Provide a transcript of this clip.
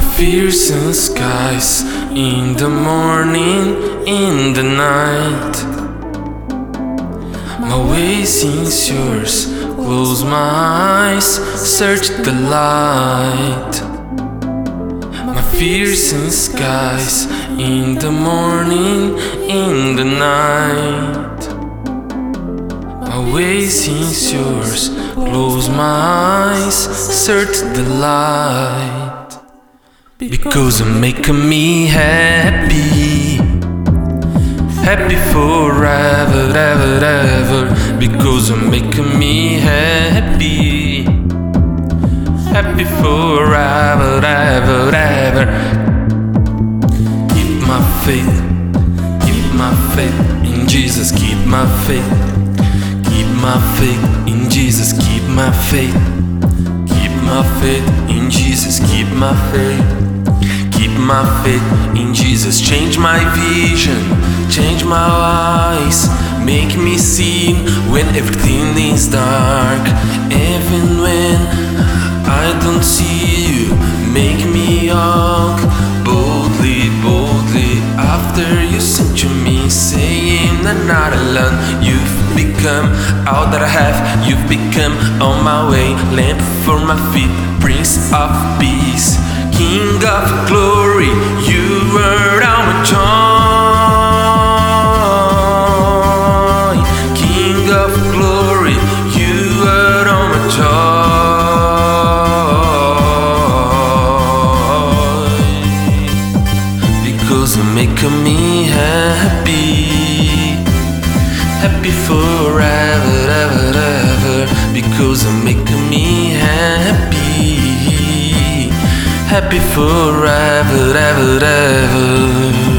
fears and skies, in the morning, in the night. My ways is yours, close my eyes, search the light. My fears and skies, in the morning, in the night. My ways is yours, close my eyes, search the light. Because you're making me happy, happy forever, ever, ever. Because you're making me happy, happy forever, ever, ever. Keep my faith in Jesus. Keep my faith in Jesus. Keep my faith in Jesus. Keep my faith. Keep my faith in Jesus. Change my vision, change my eyes, make me see when everything is dark. Even when I don't see you, make me walk boldly, boldly after you sent to me, saying I'm not alone. You've become all that I have, you've become on my way, lamp for my feet, Prince of Peace, King of glory, you are our joy. King of glory, you are our joy. Because you're making me happy, happy forever, ever, ever. Because you're making me happy, happy forever, ever, ever.